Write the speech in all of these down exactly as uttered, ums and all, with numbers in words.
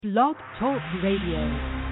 Blog Talk Radio.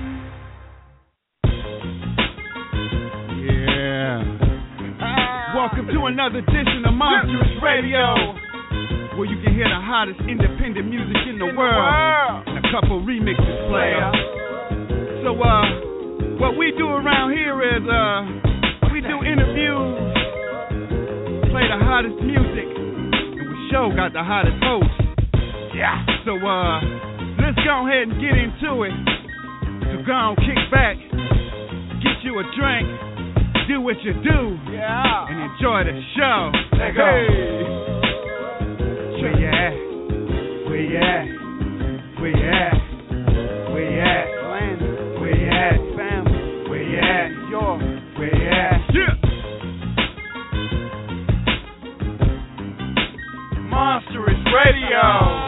Yeah. Welcome to another edition of Monstrous Radio, where you can hear the hottest independent music in the, in world, the world, and a couple remixes play. So, uh, what we do around here is, uh, we do interviews, play the hottest music, and we sure got the hottest hosts. Yeah. So, uh, let's go ahead and get into it. So go on, kick back, get you a drink, do what you do, yeah, and enjoy the show. Let's go. Hey. Where you at? Where you at? Where you at? Where you at? Where you at? Family. Where you at? Your. Where you at? Yeah. Monstrous Radio.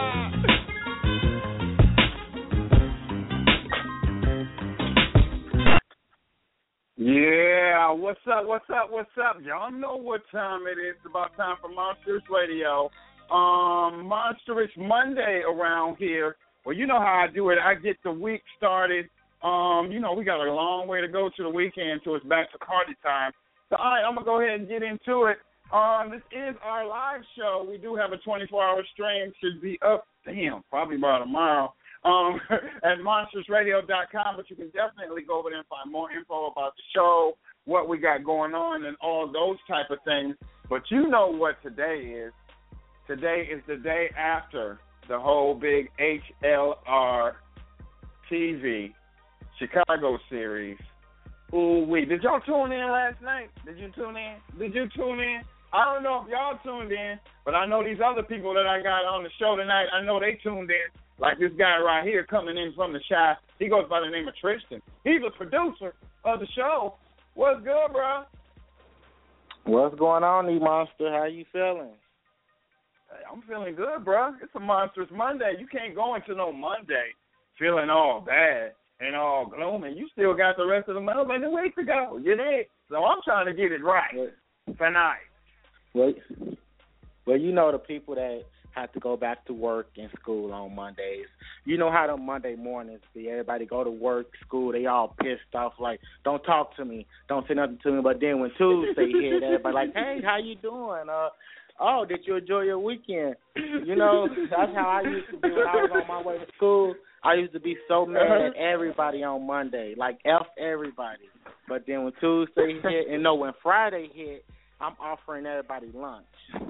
Yeah, what's up, what's up, what's up? Y'all know what time it is. It's about time for Monstrous Radio. Um, Monstrous Monday around here. Well, you know how I do it. I get the week started. Um, you know, we got a long way to go to the weekend, so it's back to party time. So, all right, I'm going to go ahead and get into it. Um, this is our live show. We do have a twenty-four hour stream. Should be up, damn, probably by tomorrow. Um, at monstrous radio dot com, but you can definitely go over there and find more info about the show, what we got going on, and all those type of things. But you know what today is. Today is the day after the whole big H L R T V Chicago series. Ooh, wee. Did y'all tune in last night? Did you tune in? Did you tune in? I don't know if y'all tuned in, but I know these other people that I got on the show tonight, I know they tuned in. Like this guy right here coming in from the Chi, he goes by the name of Tristan. He's a producer of the show. What's good, bro? What's going on, E-Monster? How you feeling? Hey, I'm feeling good, bro. It's a Monstrous Monday. You can't go into no Monday feeling all bad and all gloomy. You still got the rest of the Monday week to go. You dig? So I'm trying to get it right tonight. Well, well, you know the people that have to go back to work and school on Mondays. You know how the Monday mornings be. Everybody go to work, school, they all pissed off, like, don't talk to me, don't say nothing to me. But then when Tuesday hit, everybody like, hey, how you doing? Uh, oh, did you enjoy your weekend? You know, that's how I used to be when I was on my way to school. I used to be so mad at everybody on Monday, like F everybody. But then when Tuesday hit, and no, when Friday hit, I'm offering everybody lunch.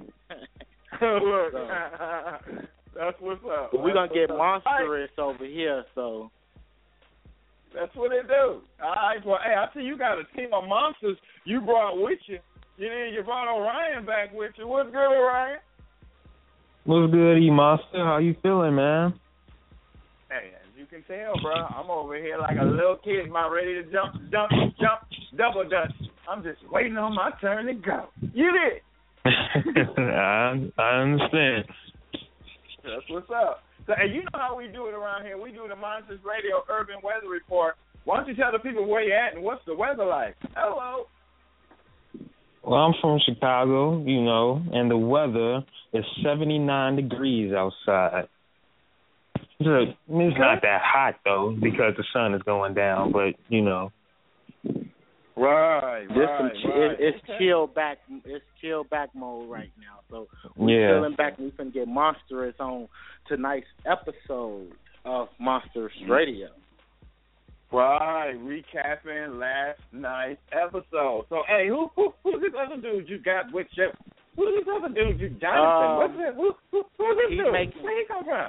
Look, so, that's what's up. But we're going to get monstrous right over here, so. That's what they do. All right, well, hey, I see you got a team of monsters you brought with you. You know, you brought Orion back with you. What's good, Orion? What's good, E-Monster? How you feeling, man? Hey, as you can tell, bro, I'm over here like a little kid, about ready to jump, jump, jump, double dutch. I'm just waiting on my turn to go. You did. I, I understand. That's what's up. So, and you know how we do it around here. We do the Monsters Radio Urban Weather Report. Why don't you tell the people where you're at and what's the weather like? Hello. Well, I'm from Chicago, you know, and the weather is seventy-nine degrees outside. It's, a, it's not that hot, though, because the sun is going down, but, you know. Right, This right, some ch- right. It, it's okay. chill back. It's chill back mode right now. So we're yeah. chilling back. We finna get monstrous on tonight's episode of Monstrous Radio. Right, recapping last night's episode. So, hey, who who who's this other dude you got with you? Who's this other dude you got? Um, What's it? Who, who, who's this dude? Making, Where he come from?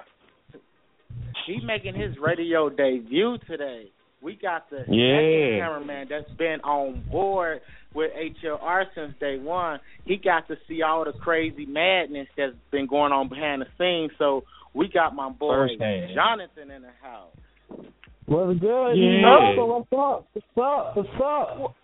He's making his radio debut today. We got the yeah. cameraman that's been on board with H L R since day one. He got to see all the crazy madness that's been going on behind the scenes. So we got my boy Jonathan in the house. What's good? Yeah. What's up? What's up? What's up?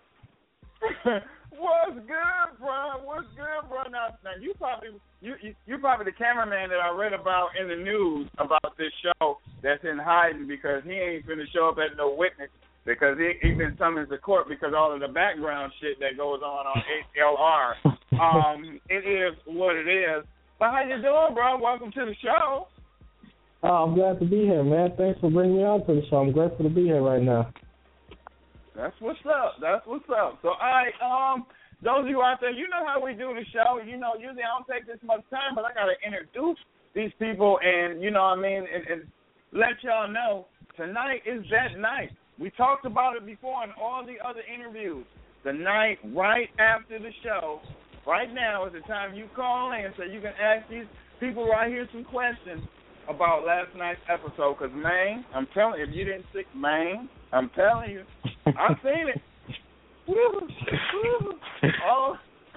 What's good, bro? What's good, bro? Now, now you probably you, you you probably the cameraman that I read about in the news about this show that's in hiding because he ain't finna show up as no witness because he he been summoned to court because all of the background shit that goes on on H L R. Um, it is what it is. But how you doing, bro? Welcome to the show. Oh, I'm glad to be here, man. Thanks for bringing me on to the show. I'm grateful to be here right now. That's what's up. That's what's up. So, all right, um, those of you out there, you know how we do the show. You know, usually I don't take this much time, but I got to introduce these people and, you know what I mean, and, and let y'all know tonight is that night. We talked about it before in all the other interviews. The night right after the show, right now is the time you call in so you can ask these people right here some questions about last night's episode. Because, man, I'm telling you, if you didn't see, man, I'm telling you, I've seen it. Oh,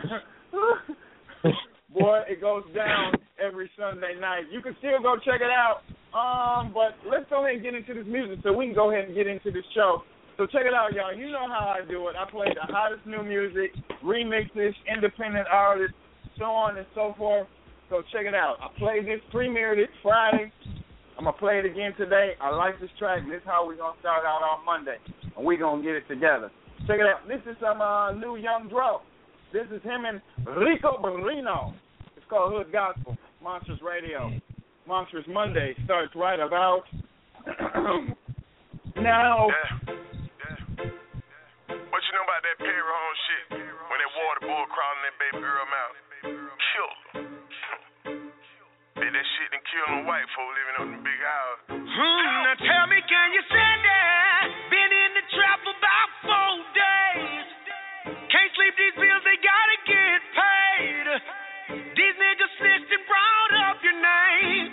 boy, it goes down every Sunday night. You can still go check it out. Um, but let's go ahead and get into this music so we can go ahead and get into this show. So check it out, y'all. You know how I do it. I play the hottest new music, remixes, independent artists, so on and so forth. So check it out. I played this, premiered it Friday. I'm going to play it again today. I like this track. This is how we're going to start out on Monday. And we're going to get it together. Check it out. This is some uh, new Young Dro. This is him and Rico Barrino. It's called Hood Gospel. Monsters Radio. Monsters Monday starts right about now. Yeah. Yeah. What you know about that Perry Home shit? When that water boy crawling that baby girl mouth? Kill her. Bet that shit done kill them white folk living up in the big house. Hmm, now tell me, can you stand there? Been in the trap about four days. Can't sleep, these bills, they gotta get paid. These niggas snitched and brought up your name.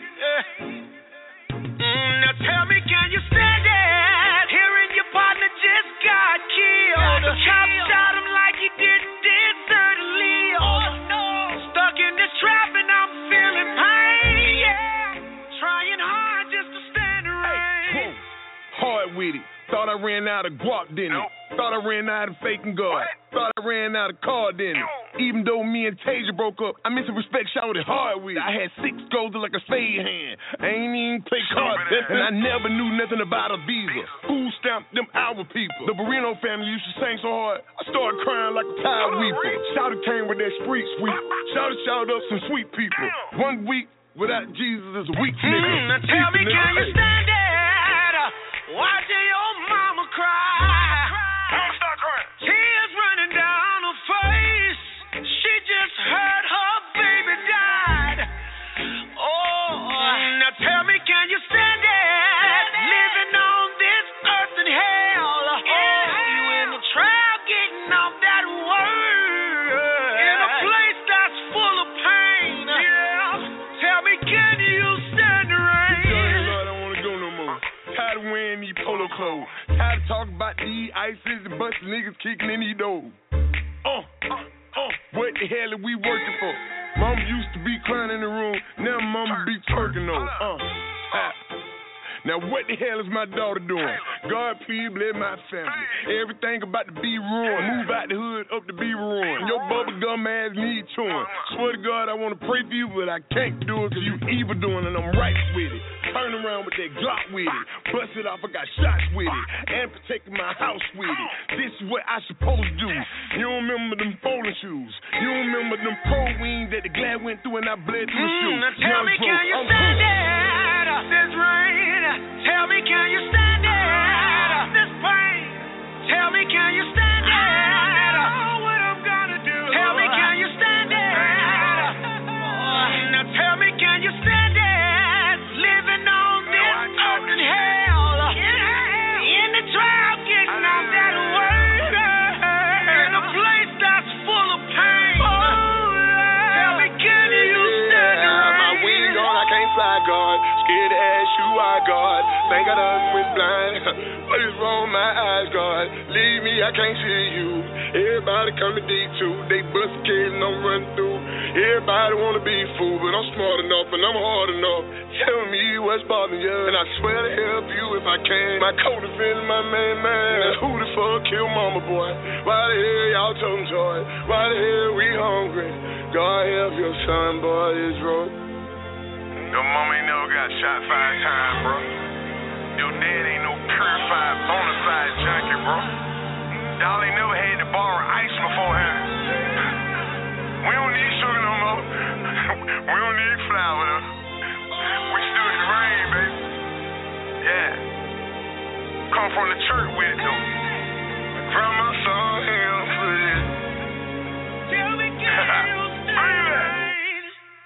Mm, now tell me, can you stand it? Hearing your partner just got killed. The cop shot him like he didn't deserve to live. Oh, no. Stuck in this trap and I'm feeling pain. Yeah. Trying hard just to stand the rain. Hard with it. Thought I ran out of guap, didn't it? Thought I ran out of faking God. Thought I ran out of car, didn't it? Even though me and Tasia broke up, I miss some respect, shot it hard with it. I had six goals like a spade hand. I ain't even play cards, and I never knew nothing about a visa. Food stamp them our people. The Barrino family used to sing so hard, I started crying like a tide weeper. Shouted came with that street sweep. Shouted, shouted up some sweet people. One week without Jesus is a weak nigga. Mm, now tell me, can you stand it? Watching your mama cry. Don't start crying. Tears running down her face. She just heard her baby died. Oh, now tell me, can you stand it? Living on this earth in hell. Oh, you in the trap getting off that word. In a place that's full of pain. Yeah. Tell me, can you stand the rain? Lord, I don't want to go no more. Tired of wearing these polo clothes. Tired of talking about these ISIS and busting niggas kicking in these doors. Uh, uh, uh. What the hell are we working for? Mama used to be crying in the room. Now mama be twerking on. Uh, uh. Now what the hell is my daughter doing? God, please bless my family. Everything about to be ruined. Move out the hood up to be ruined. Your bubble gum ass need chewing. Swear to God, I want to pray for you, but I can't do it because you evil doing and I'm right with it. Turn around with that Glock with it. Bust it off, I got shots with it. And protecting my house with it. This is what I supposed to do. You don't remember them bowling shoes. You don't remember them pro wings that the glad went through and I bled through the shoes. Mm, now tell me, can you stand it? This rain. Tell me, can you stand it? This pain. Tell me, can you stand it? I know what I'm gonna do. Tell me, can you stand it? Now tell me, can you stand it? Living on this earth in hell. In the trap, getting off that word. In a place that's full of pain. Tell me, can you stand it? My wings on, I can't fly, God. Scared to ask you why, God. Think I done went blind. What is wrong with my eyes, God? Leave me, I can't see you. Everybody come to D two. They bust a kid and I'm running through. Everybody wanna be fool, but I'm smart enough and I'm hard enough. Tell me what's bothering you, and I swear to help you if I can. My coat is feeling my main man. Who the fuck killed mama, boy? Why the hell y'all toting joy? Why the hell we hungry? God help your son, boy, this road. Your mama ain't never got shot five times, bro. Your dad ain't no purified, bona fide junkie, bro. Y'all ain't never had to borrow ice beforehand. We don't need sugar no more. We don't need flour, though. We still in the rain, baby. come from the church with it though. Grandma saw him for this. Tell me, can you stand?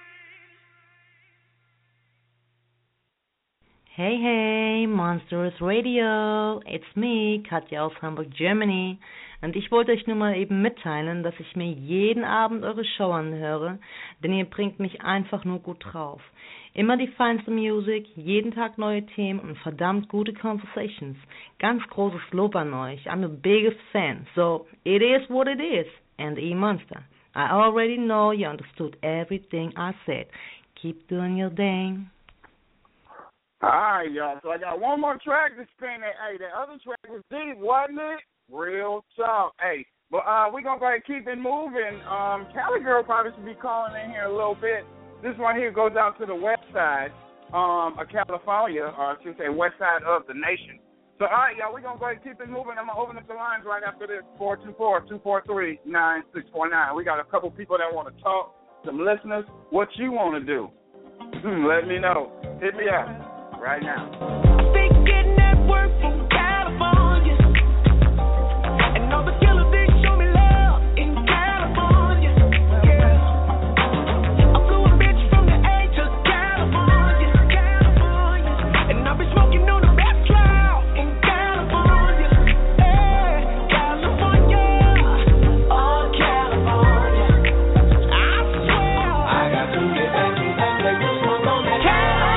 Hey, hey, Monstrous Radio. It's me, Katja aus Hamburg, Germany. Und ich wollte euch nur mal eben mitteilen, dass ich mir jeden Abend eure Show anhöre, denn ihr bringt mich einfach nur gut drauf. Immer die feinste Musik, jeden Tag neue Themen und verdammt gute Conversations. Ganz großes Lob an euch. I'm the biggest fan. So, it is what it is. And E-Monster, I already know you understood everything I said. Keep doing your thing. All right, y'all. So I got one more track to spin. Hey, that other track was deep, wasn't it? Real talk. Hey, but uh, we're going to go ahead and keep it moving. Um, Cali Girl probably should be calling in here a little bit. This one here goes out to the west side um, of California, or I should say west side of the nation. So, all right, y'all, we're going to go ahead and keep it moving. I'm going to open up the lines right after this, four two four, two four three, nine six four nine. We got a couple people that want to talk, some listeners. What you want to do? Let me know. Hit me up right now. Big Kid Network from California. And all the killers, they show me love in California. Yeah. I flew a bitch from the A to California. California. And I've been smoking on the best cloud in California. Hey, California. Oh, California. I swear. I got to get back to that place to smoke on that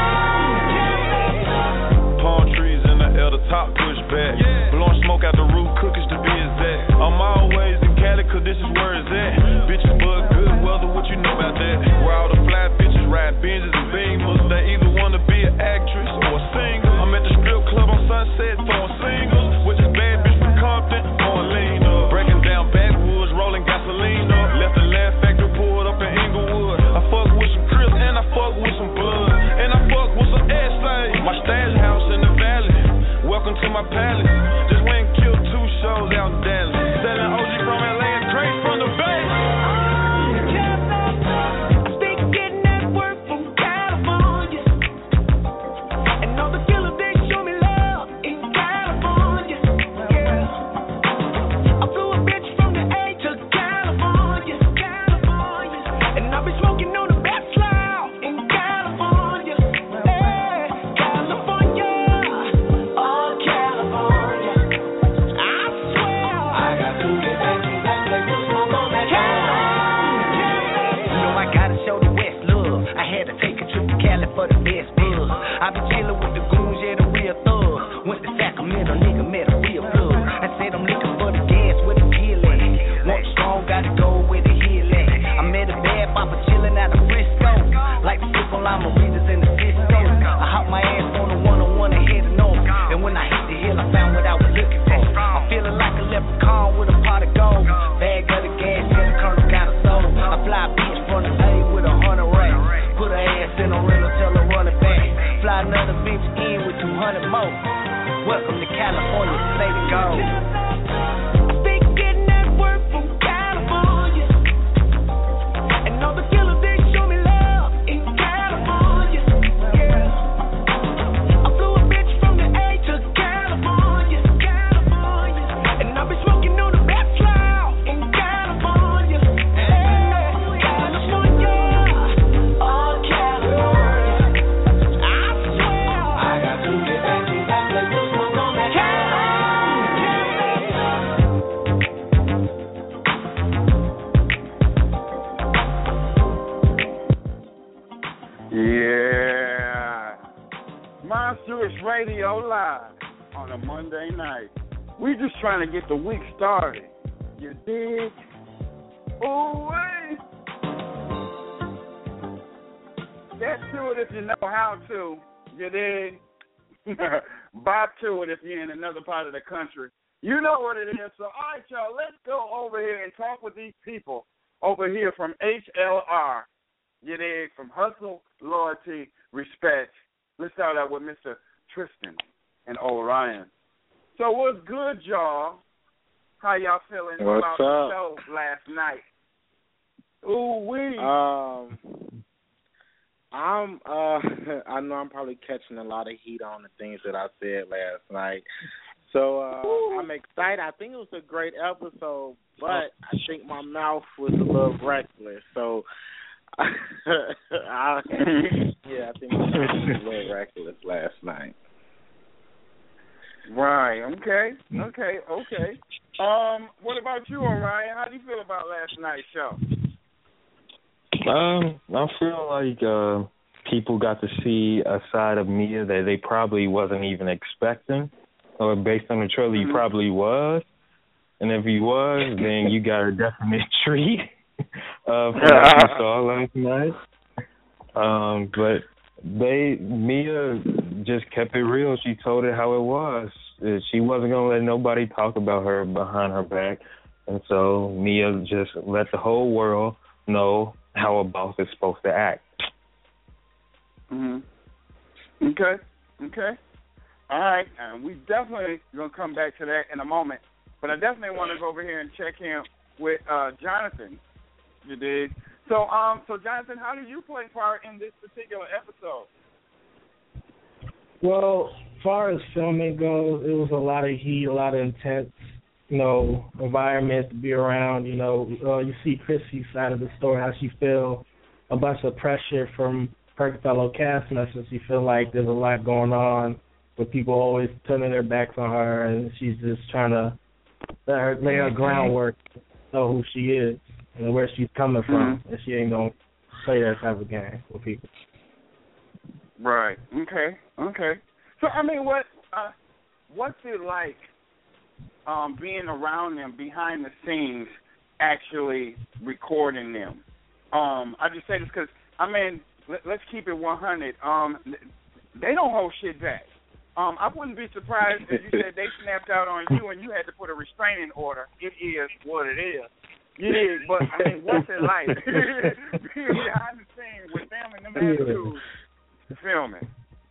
palm trees in the air, the top push back. Yeah. Blowing smoke out the roof, cookies to be exact. I'm always in Cali, cause this is where it's at. Bitches bug good weather, what you know about that? Where all the fly bitches ride Benzes and Beamers. They either wanna be an actress or a singer. I'm at the strip club on Sunset throwing singles with this bad bitch from Compton, pouring lean up. Breaking down backwoods, rolling gasoline up. Left the Laugh Factory, pulled up in Inglewood. I fuck with some Crips and I fuck with some Blood. And I fuck with some S-Thing. My stash house in the valley. Welcome to my palace. Just went and killed two shows out in Dallas. Selling O G from L A and Drake from the Bay. Big Kid Network from California. And all the killers, they show me love in California. Yeah. I flew a bitch from the A to California. California. And I've been smoking on the best loud in California. Hey, California. Oh, California. I swear. I got to get back to that place to smoke on that You know I gotta show the West love. I had to take a trip to Cali for the best buzz. I been chillin' with the goons, yeah, the real thugs. Went to Sacramento, nigga, met a real plug. I said I'm looking for the gas with the kill at. Want strong, gotta go where the hill at. I met a bad papa chillin' out of Frisco. Like the sip on lima readers in the Cisco. I hopped my ass on the one-on-one and headed north. And when I hit the hill, I found what I was looking for. I'm feeling like a leprechaun with a pot of gold. Bag of the gas, yeah, the colonel got a soul. I fly a bitch from the A with a hundred racks. Put her ass in a rental, tell her run it back. Fly another bitch in with two hundred more. Welcome to California, play the go. Big Kid Network from California. And all the killers, they show me love in California. Yeah. I flew a bitch from the A to California. California. And I've been smoking on the best loud in California. Hey, California. Oh, California. I swear. I got to get back to that place to smoke on that Yeah. Monstrous Radio Live on a Monday night. We just trying to get the week started. You dig? Ooh, wait. Get to it if you know how to. You dig? Bop to it if you're in another part of the country. You know what it is. So, all right, y'all, let's go over here and talk with these people over here from H L R. You dig? From Hustle, Loyalty, Respect. Let's start out with Mister Tristan and Orion. So what's good, y'all? How y'all feeling What's about up? the show last night? Ooh, wee. Um, I'm. Uh, I know I'm probably catching a lot of heat on the things that I said last night. So uh, I'm excited. I think it was a great episode, but I think my mouth was a little reckless. So, I, yeah, I think my mouth was a little reckless last night. Right. Okay. Okay. Okay. Um, what about you, Orion? How do you feel about last night's show? Um, I feel like uh, people got to see a side of Mia that they probably wasn't even expecting, or based on the trailer, mm-hmm. he probably was. And if he was, then you got a definite treat uh, from what you saw last night. Um, but they Mia just kept it real. She told it how it was. She wasn't gonna let nobody talk about her behind her back, and so Mia just let the whole world know how a boss is supposed to act. Mhm. Okay. Okay. All right. Um, we definitely gonna come back to that in a moment, but I definitely want to go over here and check in with uh, Jonathan. You did. So, um, so Jonathan, how did you play part in this particular episode? Well, as far as filming goes, it was a lot of heat, a lot of intense, you know, environment to be around. You know, uh, you see Chrissy's side of the story, how she feel a bunch of pressure from her fellow cast members. She feel like there's a lot going on with people always turning their backs on her, and she's just trying to let her lay her groundwork to know who she is and where she's coming from, mm-hmm. and she ain't gonna play that type of game with people. Right. Okay. Okay. So I mean, what uh, what's it like um, being around them behind the scenes, actually recording them? Um, I just say this because I mean, let, let's keep it one hundred. Um, they don't hold shit back. Um, I wouldn't be surprised if you said they snapped out on you and you had to put a restraining order. It is what it is. You did, but I mean, what's it like being behind the scenes with them and them attitudes filming?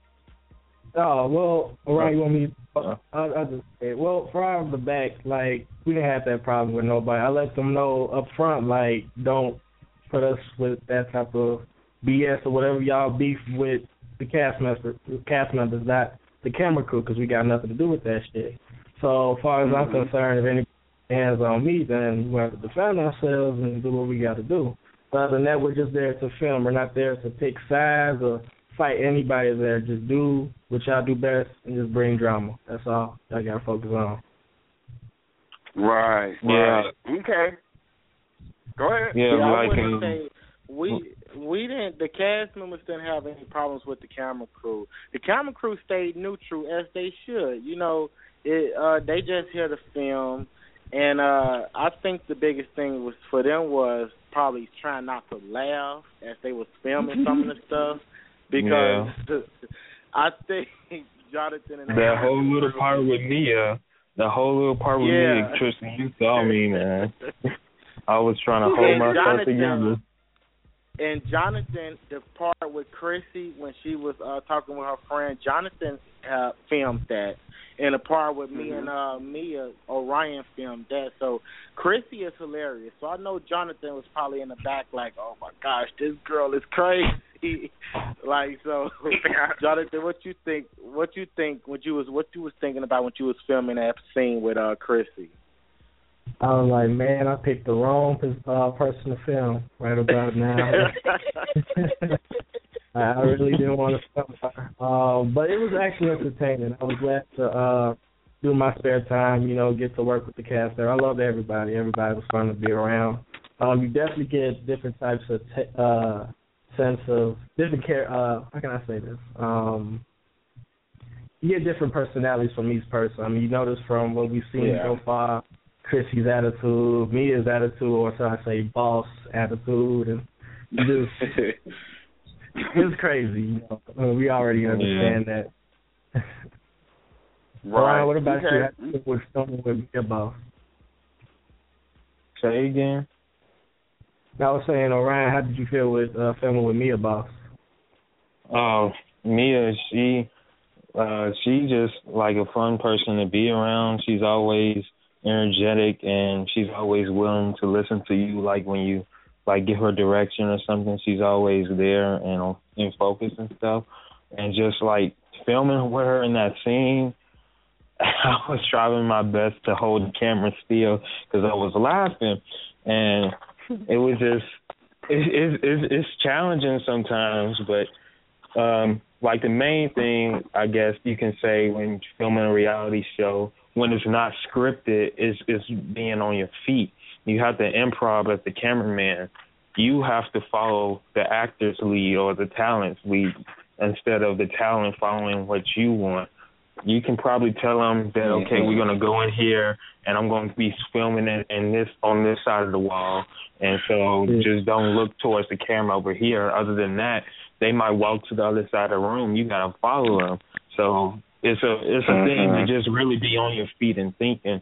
Oh, well, all right, you want me to, I, I just say, well, from the back, like, we didn't have that problem with nobody. I let them know up front, like, don't put us with that type of B S or whatever y'all beef with the cast members, cast members, not the camera crew, because we got nothing to do with that shit. So as far as mm-hmm. I'm concerned, if any hands on me, then we have to defend ourselves and do what we got to do. But other than that, we're just there to film. We're not there to pick sides or fight anybody there. Just do what y'all do best and just bring drama. That's all y'all got to focus on. Right. Yeah. Right. Okay. Go ahead. Yeah, yeah I like wouldn't um, say we we didn't. The cast members didn't have any problems with the camera crew. The camera crew stayed neutral as they should. You know, it, uh, they just here to film, and uh, I think the biggest thing was for them was probably trying not to laugh as they was filming some of the stuff. Because yeah. I think Jonathan and that whole little part with Mia, the whole little part with yeah. Mia, Tristan, you saw me, man. I was trying to hold and myself Jonathan, together. And Jonathan, the part with Chrissy when she was uh, talking with her friend, Jonathan uh, filmed that. And the part with me mm-hmm. and uh, Mia, Orion filmed that. So Chrissy is hilarious. So I know Jonathan was probably in the back like, oh, my gosh, this girl is crazy. like, so, Jonathan, what you think, what you think, what you was, what you was thinking about when you was filming that scene with uh, Chrissy? I was like, man, I picked the wrong uh, person to film right about now. I really didn't want to film her. Um, but it was actually entertaining. I was glad to uh, do my spare time, you know, get to work with the cast there. I loved everybody. Everybody was fun to be around. Um, you definitely get different types of t- uh, sense of different care. Uh, how can I say this? Um, you get different personalities from each person. I mean, you notice from what we've seen yeah. so far, Chrissy's attitude, Mia's attitude, or should I say boss attitude, and just it's crazy. You know? I mean, we already understand yeah. that. Right. Ryan, what about okay. you? What's filming with Mia boss? Say again. I was saying, Orion, how did you feel with uh, filming with Mia boss? Oh, Mia, she, uh, she just like a fun person to be around. She's always energetic, and she's always willing to listen to you. Like when you like give her direction or something, she's always there and in focus and stuff. And just like filming with her in that scene, I was trying my best to hold the camera still because I was laughing, and it was just it, it, it, it's challenging sometimes. But um, like the main thing, I guess you can say when filming a reality show, when it's not scripted, is is being on your feet. You have to improv as the cameraman. You have to follow the actor's lead or the talent's lead instead of the talent following what you want. You can probably tell them that, okay, we're going to go in here and I'm going to be filming it in this on this side of the wall. And so just don't look towards the camera over here. Other than that, they might walk to the other side of the room. You got to follow them. So it's a it's a mm-hmm. thing to just really be on your feet and thinking.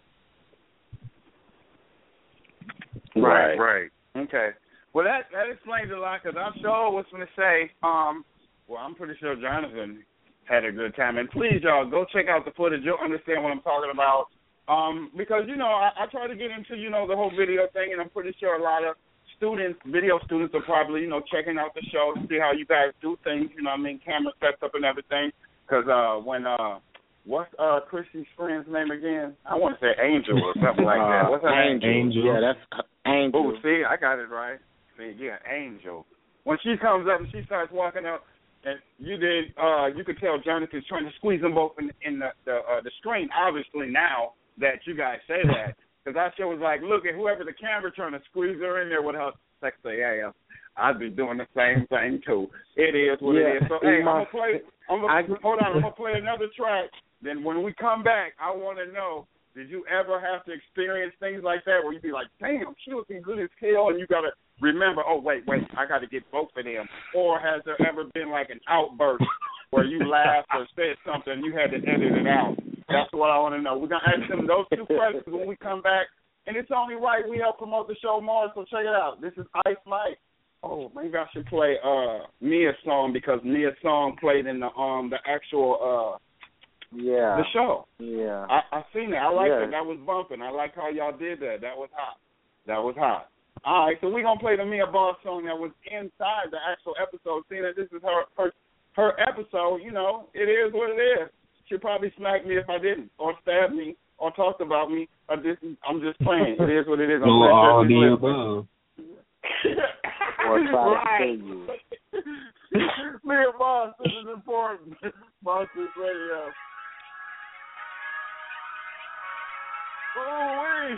Right, right. Okay. Well, that, that explains a lot because I'm sure was going to say, um, well, I'm pretty sure Jonathan had a good time. And please, y'all, go check out the footage. You'll understand what I'm talking about. Um, because, you know, I, I try to get into, you know, the whole video thing, and I'm pretty sure a lot of students, video students are probably, you know, checking out the show to see how you guys do things, you know what I mean, camera sets up and everything. Because uh, when, uh, what's uh, Chrissy's friend's name again? I want to say Angel or something like that. What's her name? Angel. Yeah, that's Angel. Oh, see, I got it right. See, yeah, Angel. When she comes up and she starts walking up, and you did, uh, you could tell Jonathan's trying to squeeze them both in, in the the, uh, the screen. Obviously, now that you guys say that, because I sure was like, look at whoever the camera trying to squeeze her in there with her sexy ass. I'd be doing the same thing too. It is what yeah, it is. So hey, I'm gonna play. I'm gonna I, hold on. I'm gonna play another track. Then when we come back, I want to know: did you ever have to experience things like that where you be like, damn, she looking good as hell, and you gotta remember, oh, wait, wait, I got to get both of them? Or has there ever been like an outburst where you laughed or said something and you had to edit it out? That's what I want to know. We're going to ask them those two questions when we come back. And it's only right we help promote the show more, so check it out. This is Ice Mike. Oh, maybe I should play uh, Mia's song because Mia's song played in the um the actual uh yeah the show. Yeah. I, I seen it. I like yeah. it. That was bumping. I like how y'all did that. That was hot. That was hot. All right, so we're going to play the Mia Boss song that was inside the actual episode. Seeing that this is her, her her episode, you know, it is what it is. She'll probably smack me if I didn't, or stab me, or talk about me. Or this, I'm just playing. It is what it is. I'm no, all the above. Or try right. to kill you. Mia Boss, this is important. Monsters Radio. Oh, wait.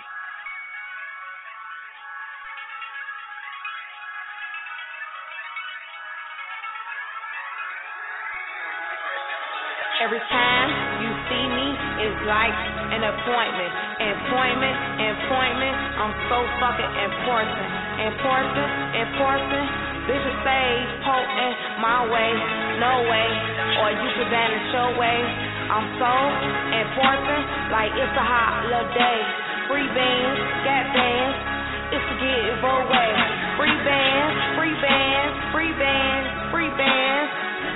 Every time you see me, it's like an appointment. Appointment, appointment, I'm so fucking important. Important, important, bitches say potent, my way, no way, or you can vanish your way. I'm so important, like it's a hot little day. Free bands, got bands, it's to get it both ways. Free bands, free bands, free bands, free bands.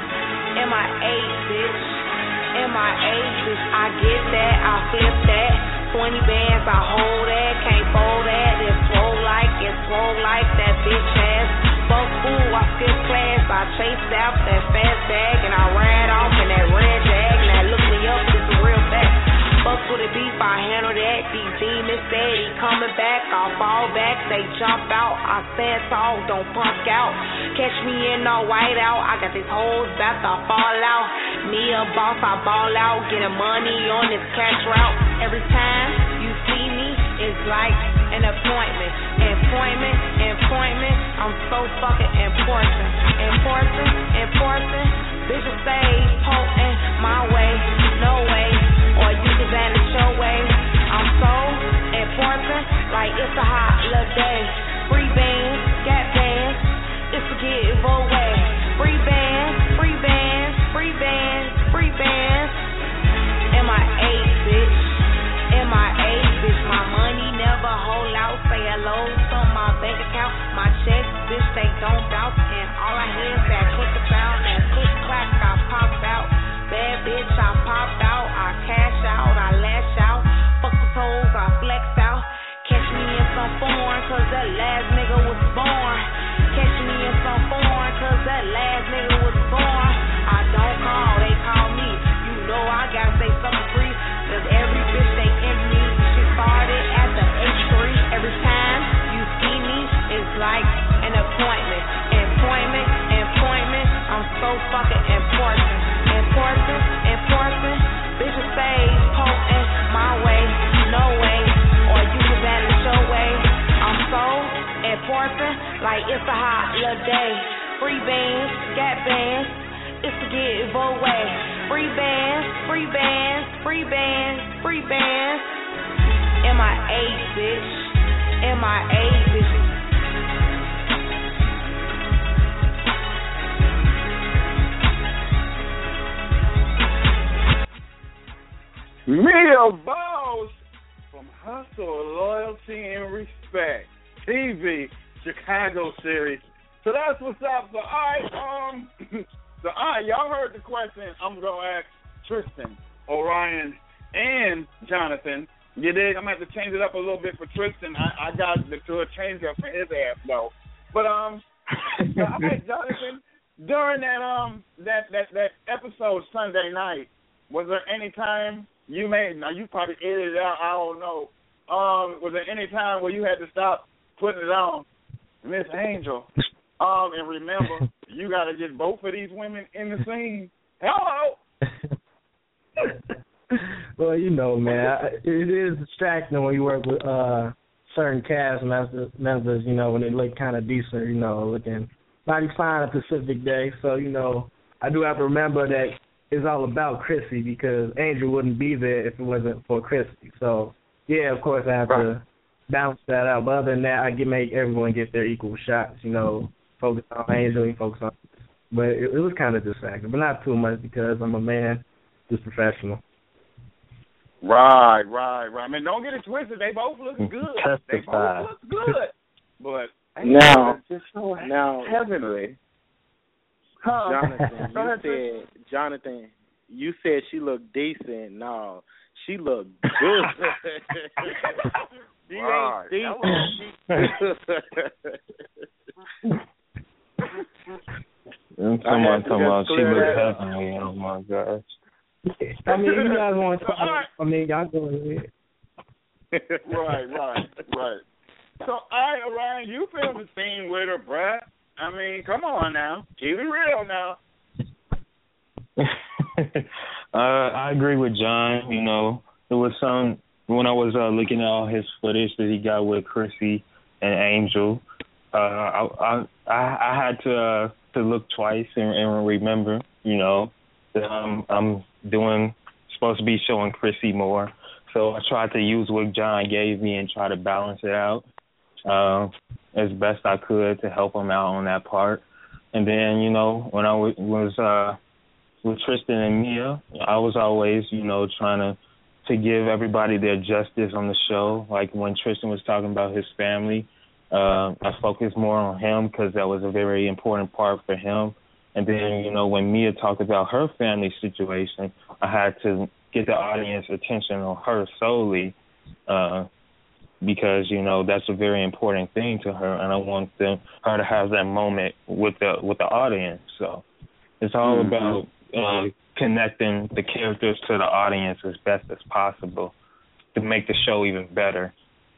M I A, bitch. M I A, bitch, I get that, I flip that. twenty bands, I hold that, can't fold that. It's swole like, it's swole like that bitch ass. Fuck fool, I skip class, I chased out that fast bag and I ran off in that red jag. Now look me up, it's a real fact. Fuck with the beef, I handle that. These demons said he coming back, I'll fall back. They jump out, I stand tall, don't punk out. Catch me in all white out, I got these hoes about to fall out. Me a boss, I ball out, getting money on this cash route. Every time you see me, it's like an appointment. Appointment, appointment, I'm so fucking important. Important, important, bitches say potent, my way, no way, or you can vanish your way. I'm so important, like it's a hot little day. Free bands, got bands, it's to get it both ways. Free bands, free bands, free bands, free bands. M I A, bitch. M I A, bitch. My money never hold out. Say hello to my bank account. My checks, bitch, they don't bounce. And all I hear is that click a sound. That click clack, I pop out. Bad bitch, I pop out. I cash out, I lash out. Fuck the toes, I flex out. Catch me in some foreign, cause that last nigga was born. Catch me in some foreign, cause that last nigga was born. I don't call, they call me. You know I gotta say something free, cause porcelain, like it's a hot little day. Free bands, got bands, it's to get vote way. Free bands, free bands, free bands, free bands. M I A, bitch. M I A, bitch. Mia Bowles from Hustle, Loyalty, and Respect T V Chicago series. So that's what's up. So, all right, um, so, all right, y'all heard the question. I'm going to ask Tristan, Orion, and Jonathan. You dig? I'm going to have to change it up a little bit for Tristan. I, I got to change it up for his ass, though. But, um, so, all right, Jonathan, during that, um, that, that, that episode Sunday night, was there any time you made, now you probably edited it out, I don't know, um, was there any time where you had to stop putting it on, Miss Angel? Um, and remember, you got to get both of these women in the scene. Hello. Well, you know, man, it is distracting when you work with uh, certain cast members, members, you know, when they look kind of decent, you know, looking mighty fine a Pacific Day. So, you know, I do have to remember that it's all about Chrissy because Angel wouldn't be there if it wasn't for Chrissy. So, yeah, of course, I have right. to balance that out. But other than that, I can make everyone get their equal shots, you know, focus on Angel and focus on. But it, it was kind of distracting, but not too much because I'm a man who's professional. Right, right, right. I mean, don't get it twisted. They both look good. They both look good. But now, just so now, heavenly. Huh. Jonathan, you said, Jonathan, you said she looked decent. No, she looked good. she right. ain't decent. Someone talking about she looked heavenly. Oh my gosh. I mean, you guys want to talk, I mean, y'all go ahead. Right, right, right. So, all right, Orion, you feel the scene with her, bruh. I mean, come on now. Keep it real now. uh, I agree with John. You know, there was some, when I was uh, looking at all his footage that he got with Chrissy and Angel, uh, I, I I had to uh, to look twice and, and remember, you know, that I'm, I'm doing, supposed to be showing Chrissy more. So I tried to use what John gave me and try to balance it out uh, as best I could to help him out on that part. And then, you know, when I w- was uh, with Tristan and Mia, I was always, you know, trying to, to give everybody their justice on the show. Like when Tristan was talking about his family, uh, I focused more on him because that was a very important part for him. And then, you know, when Mia talked about her family situation, I had to get the audience attention on her solely uh, because, you know, that's a very important thing to her, and I want them, her to have that moment with the with the audience. So it's all mm-hmm. about uh, connecting the characters to the audience as best as possible to make the show even better.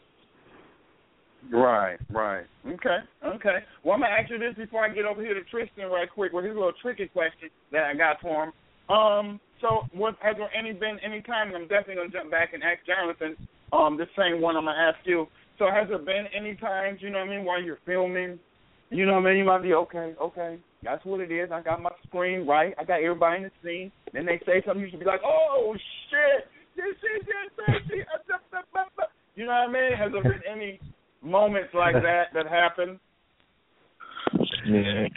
Right, right. Okay, okay. Well, I'm going to ask you this before I get over here to Tristan right quick with his little tricky question that I got for him. Um, so what, has there any been any time, and I'm definitely going to jump back and ask Jonathan um, the same one I'm going to ask you. So has there been any times, you know what I mean, while you're filming, you know what I mean, you might be, okay, okay, that's what it is. I got my screen right. I got everybody in the scene. Then they say something, you should be like, oh, shit, this is it. You know what I mean? Has there been any moments like that that happen? Yeah.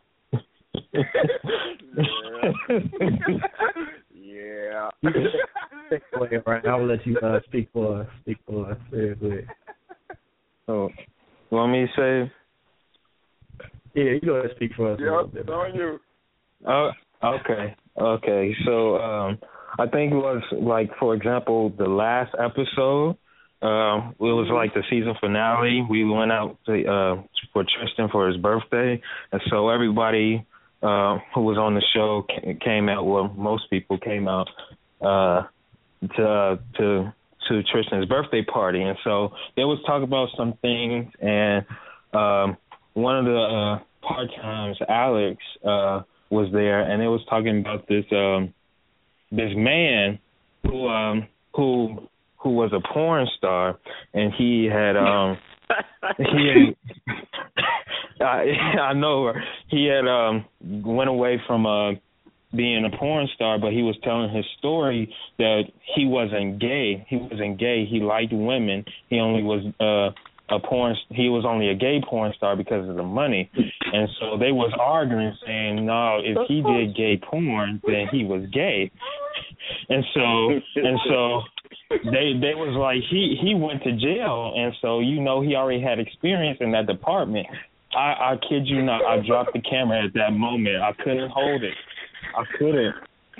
yeah. yeah. Right, I'll let you uh, speak for us. Speak for us. Seriously. Oh, you want me to say? Yeah, you go ahead and speak for us. Yep, it's on you. Oh, okay. Okay. So um, I think it was like, for example, the last episode. Um, it was like the season finale. We went out to, uh, for Tristan for his birthday, and so everybody uh, who was on the show came out. Well, most people came out uh, to uh, to to Tristan's birthday party, and so they was talking about some things. And um, one of the uh, part times, Alex, uh, was there, and they was talking about this um, this man who um, who. who was a porn star, and he had um he had, I, I know he had um went away from uh being a porn star, but he was telling his story that he wasn't gay. He wasn't gay. He liked women. He only was uh a porn. He was only a gay porn star because of the money, and so they was arguing, saying, no, if he did gay porn, then he was gay, and so and so they they was like he he went to jail, and so you know he already had experience in that department. I, I kid you not, I dropped the camera at that moment. I couldn't hold it. I couldn't.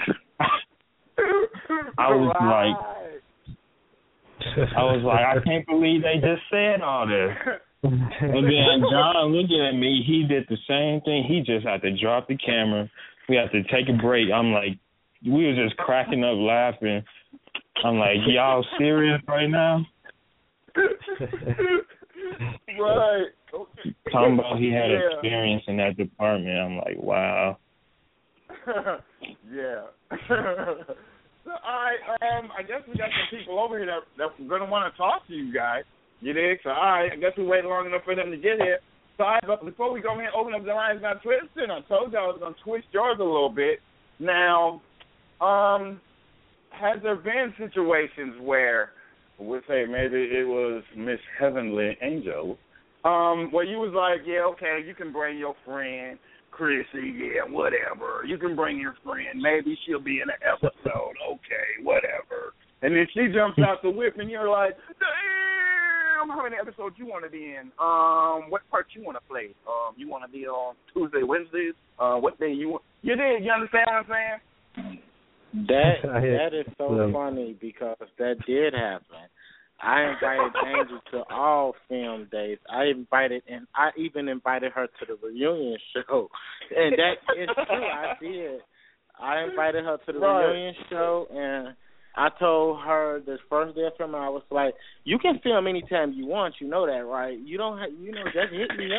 I was like. I was like, I can't believe they just said all this. And then John looking at me, he did the same thing. He just had to drop the camera. We had to take a break. I'm like, we were just cracking up laughing. I'm like, y'all serious right now? Right. Talking about he had yeah. experience in that department. I'm like, wow. Yeah. So, all right, um, I guess we got some people over here that that's going to want to talk to you guys. You dig? So, all right, I guess we waited long enough for them to get here. So, all right, but before we go ahead and open up the lines, got twisted. I told y'all I was going to twist yours a little bit. Now, um, has there been situations where, we'll say maybe it was Miss Heavenly Angel, um, where you was like, yeah, okay, you can bring your friend, Chrissy, yeah, whatever. You can bring your friend. Maybe she'll be in an episode. Okay, whatever. And then she jumps out the whip, and you're like, damn, how many episodes you want to be in? Um, what part you want to play? Um, you want to be on Tuesday, Wednesdays? Uh, what day you want? You did. You understand what I'm saying? That that is so funny because that did happen. I invited Angel to all film days. I invited, and I even invited her to the reunion show. And that is true. I did. I invited her to the right. reunion show, and I told her this first day of filming, I was like, "You can film anytime you want. You know that, right? You don't. Have, you know, just hit me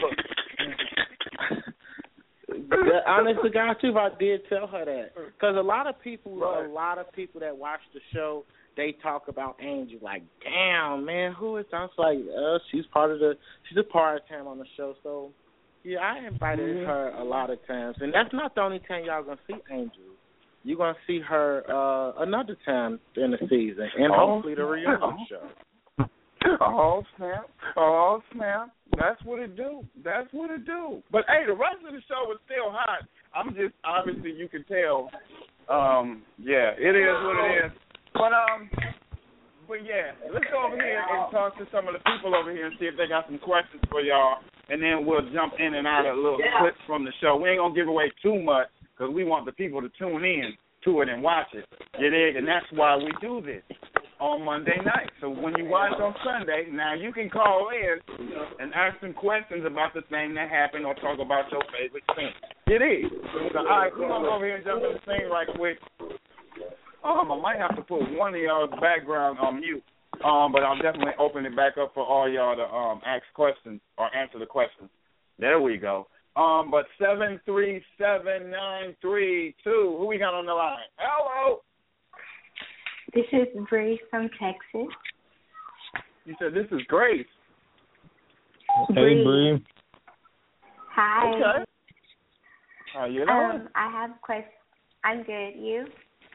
up." The honest to God truth, I did tell her that because a lot of people, right. a lot of people that watch the show, they talk about Angel like, damn, man, who is that? I was like, uh, she's part of the, she's a part time on the show. So, yeah, I invited mm-hmm. her a lot of times. And that's not the only time y'all going to see Angel. You're going to see her uh, another time in the season and oh, hopefully the reunion oh. show. Oh, snap. Oh, snap. That's what it do. That's what it do. But, hey, the rest of the show is still hot. I'm just, obviously, you can tell. Um, yeah, it is what it is. But, um, but yeah, let's go over here and talk to some of the people over here and see if they got some questions for y'all, and then we'll jump in and out of little clips from the show. We ain't going to give away too much because we want the people to tune in to it and watch it. You dig? And that's why we do this on Monday night. So when you watch on Sunday, now you can call in and ask some questions about the thing that happened or talk about your favorite thing. You dig? So, all right, we're going to go over here and jump in the thing right quick. Um, I might have to put one of y'all's background on mute, um, but I'll definitely open it back up for all y'all to um, ask questions or answer the questions. There we go. Um, but seven three seven nine three two. Who we got on the line? Hello. This is Grace from Texas. You said this is Grace. Hey, Bree. Hi. Okay. How you doing? Um, I have a question. I'm good. You?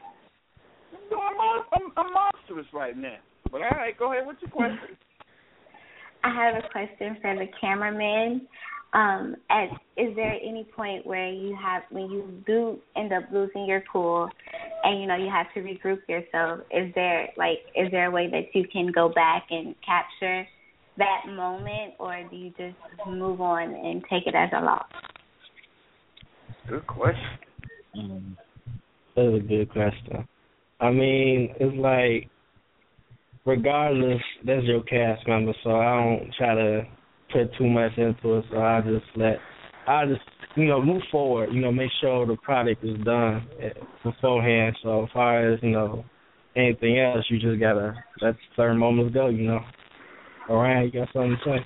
I'm, I'm, I'm monstrous right now. But all right, go ahead. What's your question? I have a question for the cameraman. Um, at, is there any point where you have, when you do end up losing your cool, and you know you have to regroup yourself? Is there like, is there a way that you can go back and capture that moment, or do you just move on and take it as a loss? Good question. Um, that's a good question. I mean, it's like, regardless, that's your cast member, so I don't try to put too much into it, so I just let, I just, you know, move forward, you know, make sure the product is done beforehand. So as far as, you know, anything else, you just got to let certain moments go, you know. Orion, you got something to say?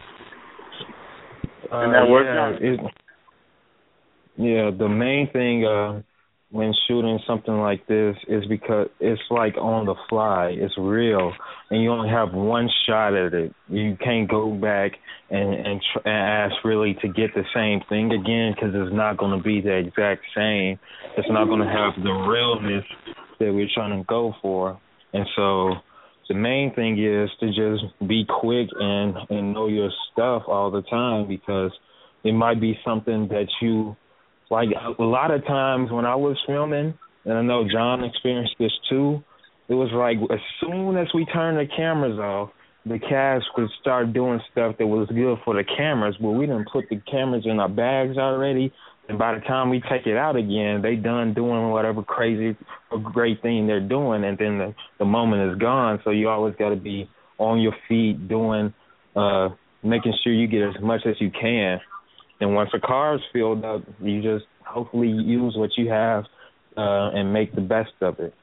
Uh, and that works yeah, out. It, yeah, the main thing, uh, when shooting something like this is because it's like on the fly. It's real, and you only have one shot at it. You can't go back and and, tr- and ask really to get the same thing again because it's not going to be the exact same. It's not going to have the realness that we're trying to go for. And so the main thing is to just be quick and, and know your stuff all the time, because it might be something that you, like a lot of times when I was filming, and I know John experienced this too, it was like as soon as we turned the cameras off, the cast would start doing stuff that was good for the cameras, but we didn't put the cameras in our bags already. And by the time we take it out again, they done doing whatever crazy or great thing they're doing, and then the, the moment is gone. So you always got to be on your feet doing, uh, making sure you get as much as you can. And once the car is filled up, you just hopefully use what you have uh, and make the best of it.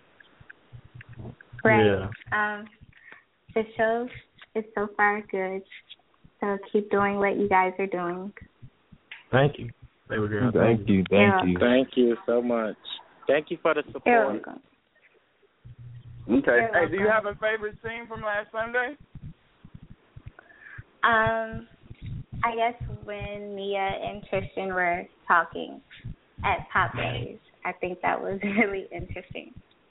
Right. Yeah. Um, the show is so far good. So keep doing what you guys are doing. Thank you. They were good. Thank you. Thank you. Thank you so much. Thank you for the support. You're welcome. Okay. You're Hey, do you have welcome. a favorite scene from last Sunday? Um, I guess when Mia and Tristan were talking at Pop Days, I think that was really interesting.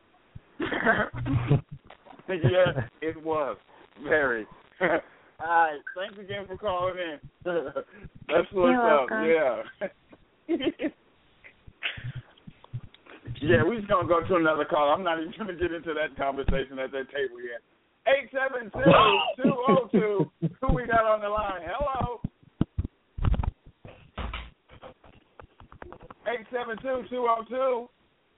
Yes, it was. Very. All right. Thanks again for calling in. That's what's You're up. welcome. Yeah. Yeah, we're just going to go to another call. I'm not even going to get into that conversation at that table yet. eight seven two, two oh two. Who we got on the line? Hello. eight seven two, two oh two.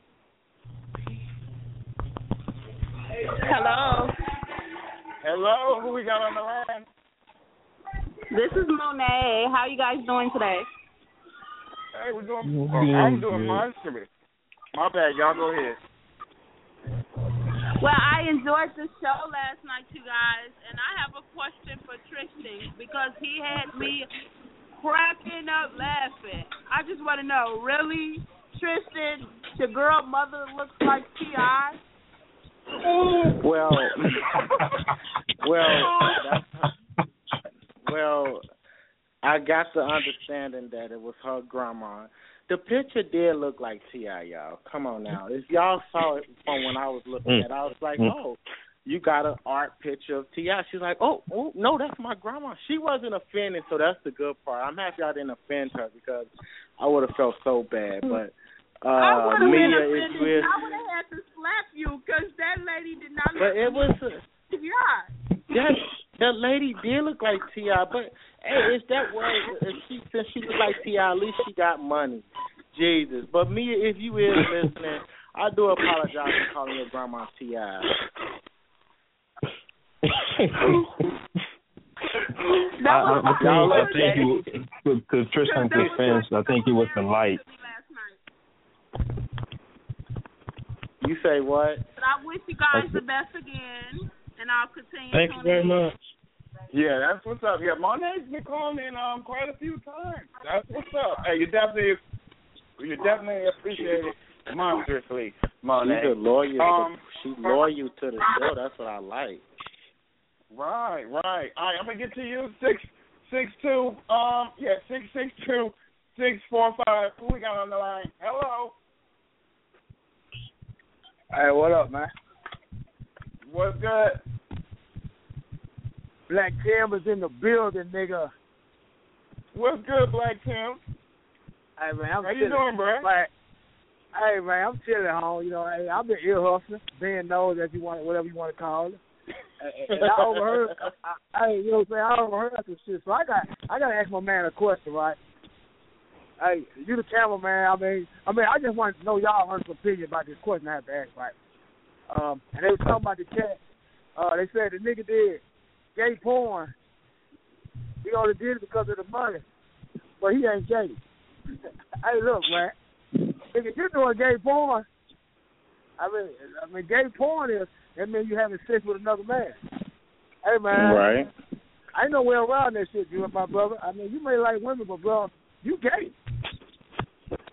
Hello. Hello. Who we got on the line? This is Monet. How you guys doing today? Hey, we're doing. Oh, I'm doing monstrous. My bad. Y'all go ahead. Well, I enjoyed the show last night, you guys, and I have a question for Tristan because he had me cracking up laughing. I just want to know, really, Tristan, your girl mother looks like T I? Well, well, that's, well, I got the understanding that it was her grandma. The picture did look like T I, y'all. Come on now. If y'all saw it from when I was looking at it, I was like, oh, you got an art picture of T I. She's like, oh, oh, no, that's my grandma. She wasn't offended, so that's the good part. I'm happy I didn't offend her because I would have felt so bad. But uh, I would have been Mia, offended. it was, I would have had to slap you because that lady did not look but it was, like T I. that, that lady did look like T I, but hey, if that was, if she, since she looked like T I, at least she got money. Jesus. But Mia, if you is listening, I do apologize for calling your grandma T I. I, I, I think, I think you, to Tristan's defense, I think he was the light. You say what? But I wish you guys the best again, and I'll continue. Thank you very much. Yeah, that's what's up. Yeah, Monet's been calling in um quite a few times. That's what's up. Hey, you definitely, you definitely appreciate it monstrously, Monet. She's a loyal. Um, she's loyal to the show. That's what I like. Right, right. All right, I'm gonna get to you. Six, six two. Um, yeah, six six two, six four five. Who we got on the line? Hello. Hey, what up, man? What's good? Black Tim is in the building, nigga. What's good, Black Tim? Hey, man, I'm How you chilling. doing, bro? Like, hey, man, I'm chilling at home. You know, hey, I've been ear hustling, being nose, as you want, whatever you want to call it. And, and I overheard, I, I, you know what I'm saying? I overheard some shit. So I got, I got to ask my man a question, right? Hey, you the cameraman. I mean, I mean, I just want to know y'all honest opinion about this question I have to ask, right? Um, and they was talking about the cat. Uh, they said the nigga did gay porn. He only did it because of the money, but he ain't gay. Hey, look, man. If you're doing gay porn, I mean, I mean, gay porn is that means you having sex with another man. Hey, man. Right. I ain't no way around that shit, you and my brother. I mean, you may like women, but bro, you gay.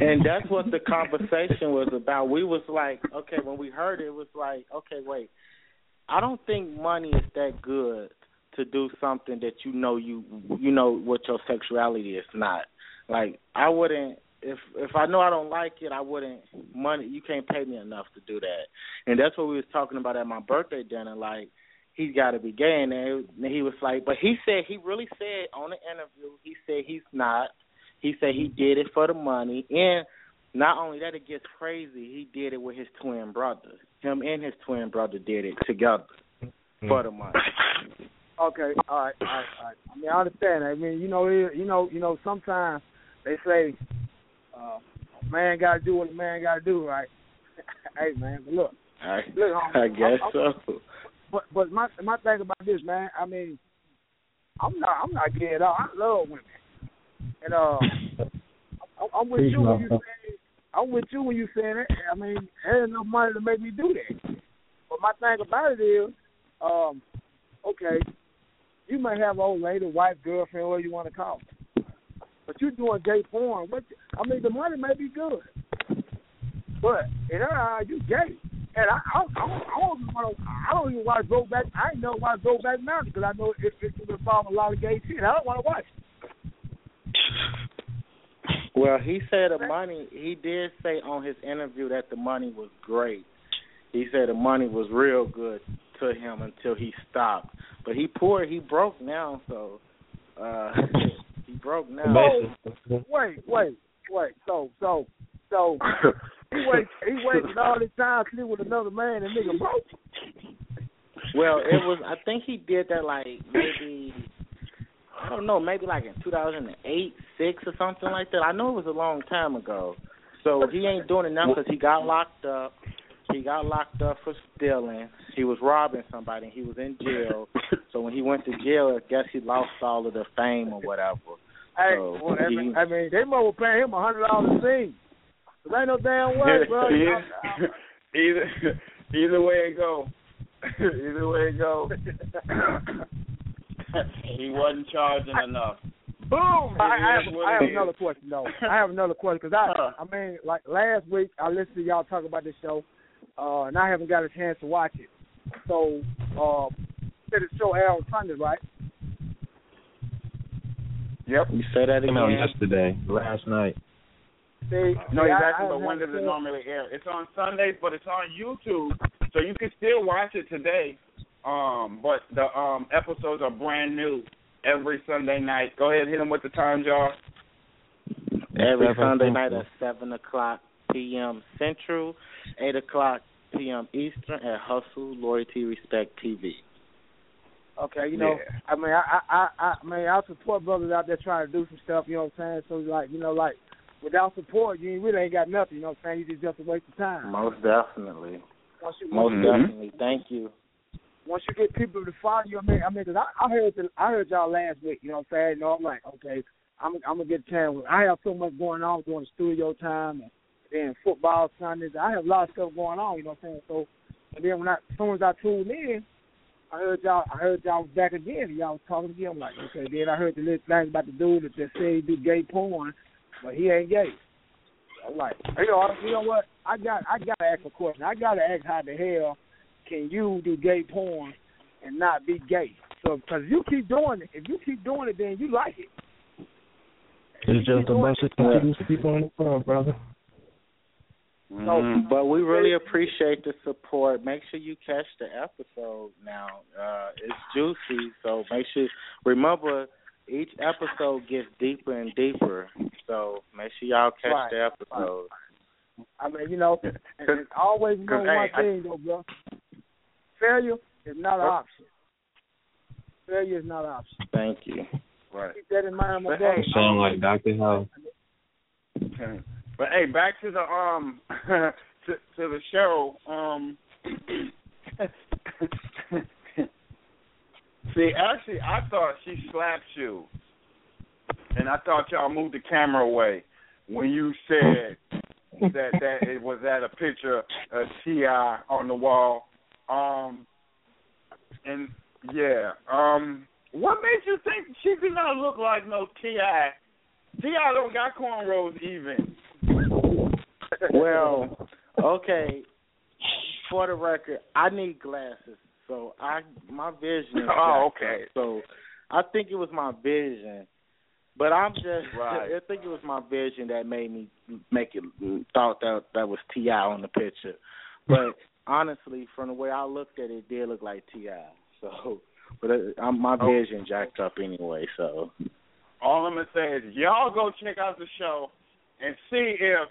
And that's what the conversation was about. We was like, okay, when we heard it, it was like, okay, wait, I don't think money is that good to do something that you know you you know what your sexuality is not. Like, I wouldn't, if if I know I don't like it, I wouldn't, money, you can't pay me enough to do that. And that's what we was talking about at my birthday dinner, like, he's got to be gay. And he was like, but he said, he really said on the interview, he said he's not. He said he did it for the money. And not only that, it gets crazy, he did it with his twin brother. Him and his twin brother did it together mm-hmm. for the money. Okay, all right, all right, all right. I mean, I understand. I mean, you know, you know, you know. Sometimes they say, uh, "A man got to do what a man got to do," right? Hey, man, but look, I, look, homie, I guess I'm, I'm, so. But but my my thing about this, man. I mean, I'm not I'm not gay at all. I love women, and uh, I'm, I'm with you when you say I'm with you when you saying it. I mean, there ain't enough money to make me do that. But my thing about it is, um, okay. You may have an old lady, wife, girlfriend, whatever you want to call it. But you're doing gay porn. What, I mean, the money may be good. But in her eyes, you gay. And I, I, I, I, don't, wanna, I don't even want to go back. I ain't know why to go back now because I know it, it will involve a lot of gay shit. I don't want to watch it. Well, he said the money, he did say on his interview that the money was great. He said the money was real good to him until he stopped. But he poor, he broke now, so uh, he broke now. So, wait, wait, wait. So, so, so he wait, he waited all this time to sleep with another man and nigga broke. Well, it was. I think he did that like maybe I don't know, maybe like in two thousand eight, six or something like that. I know it was a long time ago. So he ain't doing it now because he got locked up. He got locked up for stealing. He was robbing somebody. And he was in jail. So when he went to jail, I guess he lost all of the fame or whatever. Hey, so well, I, he, mean, I mean, they must pay him a hundred dollars a scene. There ain't no damn way, bro. either either way it go, either way it go, he wasn't charging enough. Boom! I, I, have, I have another question though. I have another question because I, I mean, like last week I listened to y'all talk about this show. Uh, and I haven't got a chance to watch it. So, uh, said the show aired on Sunday, right? Yep. You said that again? Came out yesterday, last night. See, no, see, exactly, I, I but when does it normally air? It's on Sundays, but it's on YouTube, so you can still watch it today. Um, but the um episodes are brand new every Sunday night. Go ahead, hit them with the time, y'all. Every Sunday night at seven o'clock p.m. Central, eight o'clock p.m. Eastern at Hustle, Loyalty, Respect T V. Okay, you know, yeah. I mean, I, I, I, I mean, I support brothers out there trying to do some stuff. You know what I'm saying? So, like, you know, like without support, you really ain't got nothing. You know what I'm saying? You just just a waste of time. Most definitely. Once you, Most once definitely. You, Thank you. Once you get people to follow you, I mean, I mean, cause I, I heard, the, I heard y'all last week. You know what I'm saying? You know, I'm like, okay, I'm, I'm gonna get a chance. I have so much going on during the studio time and then football Sundays. I have a lot of stuff going on, you know what I'm saying? So, and then when I, as soon as I tuned in, I heard y'all, I heard y'all was back again, and y'all was talking again. I'm like, okay, then I heard the little thing about the dude that just said he do gay porn, but he ain't gay. I'm like, you know, you know what? I got, I got to ask a question. I got to ask how the hell can you do gay porn and not be gay? So, because you keep doing it, if you keep doing it, then you like it. It's just a bunch of confused people in the front, brother. Mm-hmm. But we really appreciate the support. Make sure you catch the episode now. Uh, it's juicy, so make sure, remember, each episode gets deeper and deeper. So make sure y'all catch right. the episode. Right. I mean, you know, and, and always know hey, one I, thing, though, bro. Failure is not an option. Failure is not an option. Thank you. Right. Keep that in mind, my but brother. Hey, sound like Doctor House. But hey, back to the um to, to the show. Um, see, actually, I thought she slapped you, and I thought y'all moved the camera away when you said that that it was at a picture of T I on the wall. Um, and yeah, um, what made you think she did not look like no T I? T I don't got cornrows even. Well, okay. For the record, I need glasses, so I my vision is oh, jacked okay. up. So I think it was my vision, but I'm just right. I think it was my vision that made me make it thought that that was T I on the picture. But honestly, from the way I looked at it, it did look like T I. So, but it, I'm, my vision jacked up anyway. So all I'm gonna say is y'all go check out the show and see if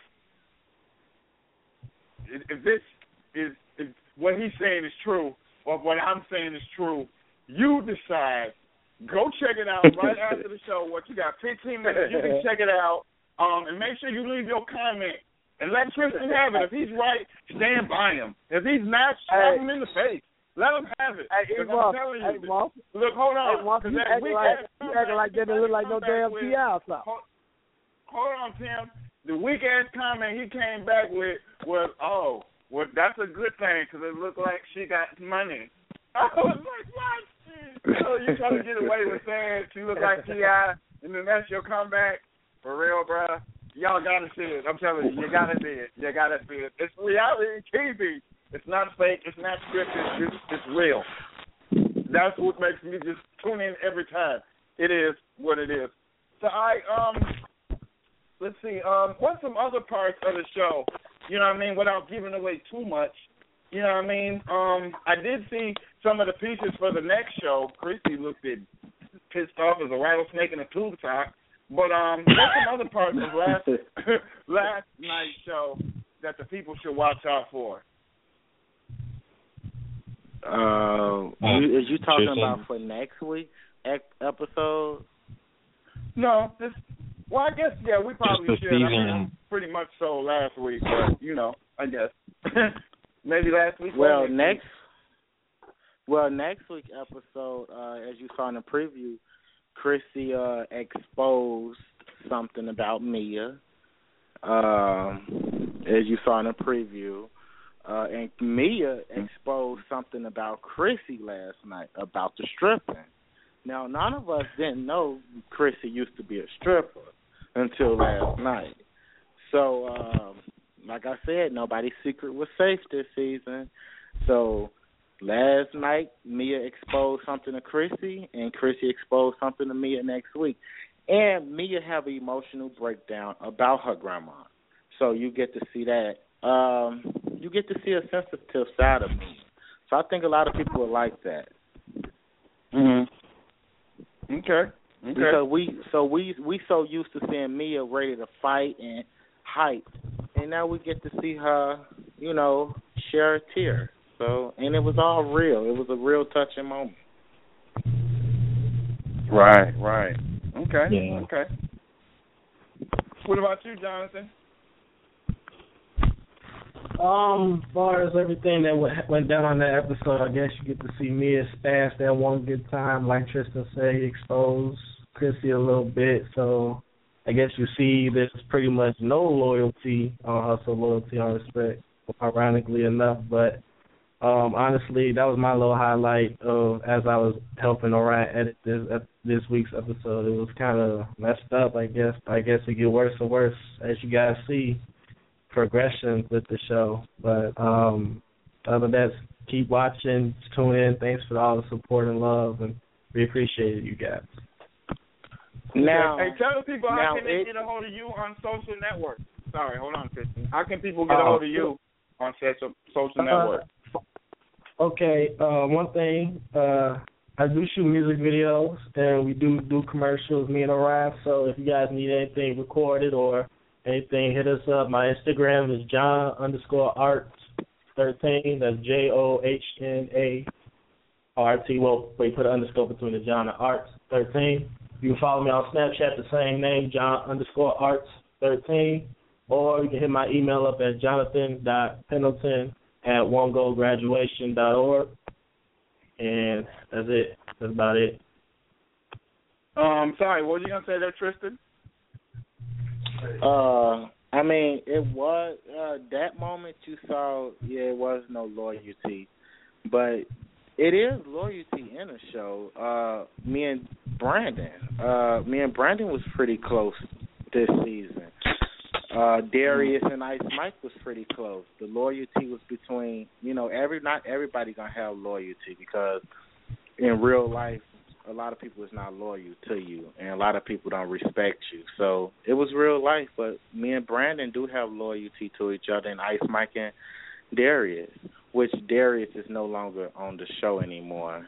if this is if what he's saying is true or what I'm saying is true. You decide. Go check it out right after the show. What you got? fifteen minutes. You can check it out. Um, and make sure you leave your comment and let Tristan have it. If he's right, stand by him. If he's not, slap him in the face. Let him have it. Hey, I'm Mark, telling you. hey, Mark, look, hold on. Hey, Mark, you acting like, you acting like that don't look like no damn T I or something. Hold, hold on, Tim. The weak ass comment he came back with was, "Oh, well, that's a good thing because it looked like she got money." I was like, "What?" So you trying to get away with saying she look like T I, and then that's your comeback? For real, bro. Y'all gotta see it. I'm telling you, you gotta see it. You gotta see it. It's reality T V. It's not fake. It's not scripted. It's, it's real. That's what makes me just tune in every time. It is what it is. So I um, let's see. Um, what's some other parts of the show? You know what I mean? Without giving away too much. You know what I mean? Um, I did see some of the pieces for the next show. Chrissy looked at pissed off as a rattlesnake in a tube top. But um, what's some other parts of last last night's show that the people should watch out for? Uh, you, is you talking about for next week's episode? No, this. Well, I guess yeah, we probably Just the should. I season. mean, pretty much so last week, but you know, I guess maybe last week. Well, next. next. Week. Well, next week's episode, uh, as you saw in the preview, Chrissy uh, exposed something about Mia. Um, as you saw in the preview. Uh, and Mia exposed something about Chrissy last night about the stripping. Now, none of us didn't know Chrissy used to be a stripper until last night. So, um, like I said, nobody's secret was safe this season. So, last night, Mia exposed something to Chrissy, and Chrissy exposed something to Mia next week. And Mia have an emotional breakdown about her grandma. So, you get to see that. Um, you get to see a sensitive side of me. So I think a lot of people would like that. Mhm. Okay. Okay. Because we so we we so used to seeing Mia ready to fight and hype, and now we get to see her, you know, share a tear. So and it was all real. It was a real touching moment. Right. Right. Okay. Yeah. Okay. What about you, Jonathan? Um, as far as everything that went, went down on that episode, I guess you get to see Mia spaz that one good time, like Tristan said, he exposed Chrissy a little bit. So I guess you see there's pretty much no loyalty on hustle, loyalty on respect, ironically enough. But um, honestly, that was my little highlight of as I was helping Orion edit this this week's episode. It was kind of messed up, I guess. I guess it get worse and worse as you guys see. Progression with the show, but um, other than that, keep watching, tune in. Thanks for all the support and love, and we appreciate it, you guys. Now, hey, tell the people now how can they it, get a hold of you on social networks. Sorry, hold on, Tristan. How can people get a uh, hold of you on social social uh, networks? Okay, uh, one thing, uh, I do shoot music videos, and we do do commercials, me and Orion. So if you guys need anything recorded or anything, hit us up. My Instagram is John underscore Arts thirteen. That's J O H N A R T. Well, wait, put an underscore between the John and Arts thirteen. You can follow me on Snapchat, the same name, John underscore Arts thirteen. Or you can hit my email up at jonathan.pendleton at one gold graduation dot org. And that's it. That's about it. Um, sorry, what were you gonna say there, Tristan? Uh, I mean, it was uh, that moment you saw. Yeah, it was no loyalty, but it is loyalty in the show. Uh, me and Brandon, uh, me and Brandon was pretty close this season. uh, Darius and Ice Mike was pretty close. The loyalty was between, you know, every not everybody gonna have loyalty because in real life, a lot of people is not loyal to you, and a lot of people don't respect you. So it was real life, but me and Brandon do have loyalty to each other, and Ice Mike and Darius, which Darius is no longer on the show anymore.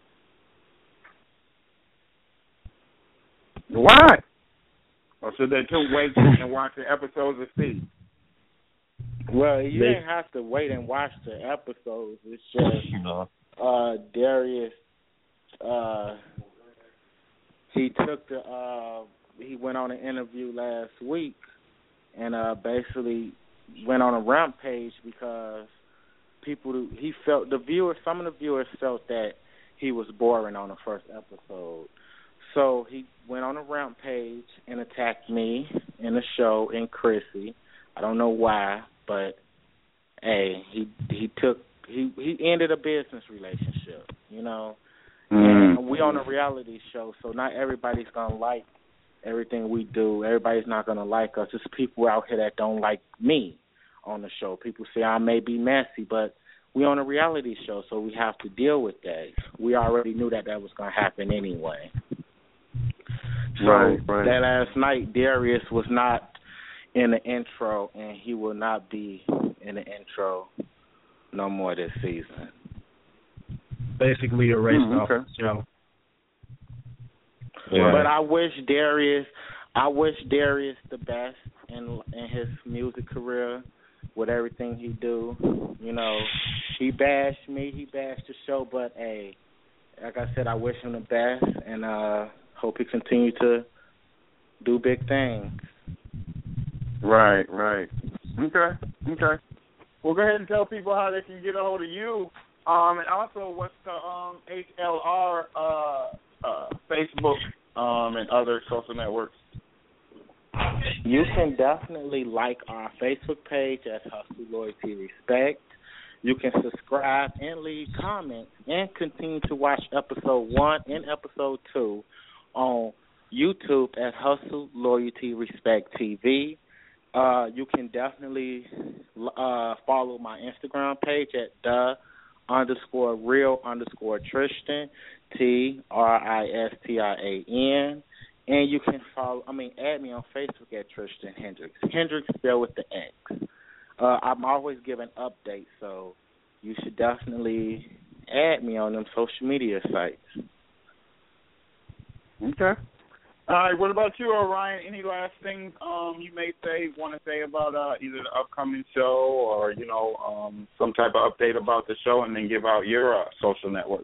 Why? Or should they just wait and watch the episodes to see? Well, you They- didn't have to wait and watch the episodes. It's just uh, Darius. Uh, he took the. Uh, he went on an interview last week, and uh, basically went on a rampage because people. He felt the viewers. Some of the viewers felt that he was boring on the first episode. So he went on a rampage and attacked me in the show and Chrissy. I don't know why, but hey, he he took he he ended a business relationship, you know. Mm. And we on a reality show, so not everybody's gonna like everything we do. Everybody's not gonna like us. There's people out here that don't like me on the show. People say I may be messy, but we on a reality show, so we have to deal with that. We already knew that that was gonna happen anyway. So right, right. that last night, Darius was not in the intro, and he will not be in the intro no more this season. Basically erased Mm, off okay. the show. Yeah. But I wish Darius, I wish Darius the best in in his music career with everything he do. You know, he bashed me, he bashed the show, but hey, like I said, I wish him the best, and uh. hope he continue to do big things. Right, right. Okay, okay. Well, go ahead and tell people how they can get a hold of you. Um, and also, what's the um, H L R uh, uh, Facebook um, and other social networks? You can definitely like our Facebook page at Hustle, Loyalty, Respect. You can subscribe and leave comments and continue to watch episode one and episode two on YouTube at Hustle, Loyalty, Respect T V. Uh, you can definitely uh, follow my Instagram page at the underscore real underscore Tristan, T R I S T I A N. And you can follow, I mean, add me on Facebook at Tristan Hendricks. Hendricks spelled with the X. Uh, I'm always giving updates, so you should definitely add me on them social media sites. Okay. All right. What about you, Orion? Any last things um, you may say, want to say about uh, either the upcoming show or you know um, some type of update about the show, and then give out your uh, social network?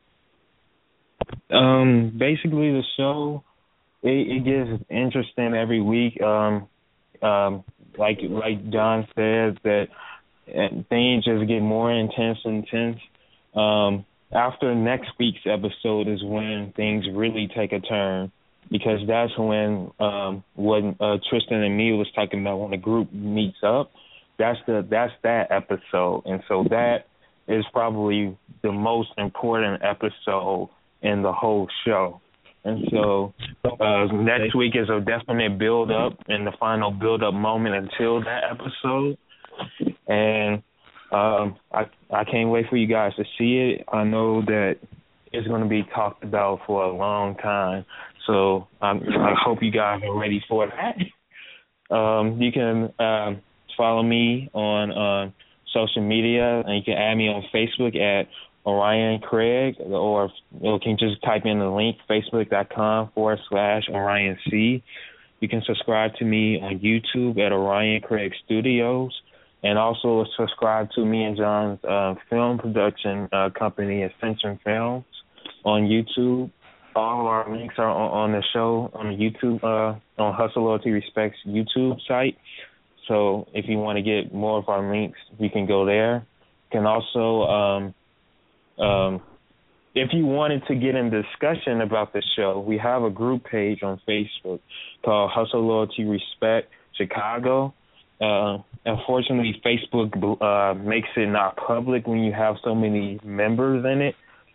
Um, basically, the show it, it gets interesting every week. Um, um, like like John said, that things just get more intense and intense. Um, After next week's episode is when things really take a turn, because that's when um, when uh, Tristan and me was talking about when the group meets up. That's the that's that episode, and so that is probably the most important episode in the whole show. And so uh, next week is a definite build up and the final build up moment until that episode, and. Um, I I can't wait for you guys to see it. I know that it's going to be talked about for a long time, so um, I hope you guys are ready for that. Um, you can um, follow me on uh, social media, and you can add me on Facebook at Orion Craig, or you can just type in the link, facebook.com forward slash Orion C. You can subscribe to me on YouTube at Orion Craig Studios. And also subscribe to me and John's uh, film production uh, company, Ascension Films, on YouTube. All of our links are on, on the show on YouTube, uh, on Hustle Loyalty Respect's YouTube site. So if you want to get more of our links, you can go there. You can also, um, um, if you wanted to get in discussion about the show, we have a group page on Facebook called Hustle Loyalty Respect Chicago. Uh, unfortunately, Facebook uh, makes it not public when you have so many members in it.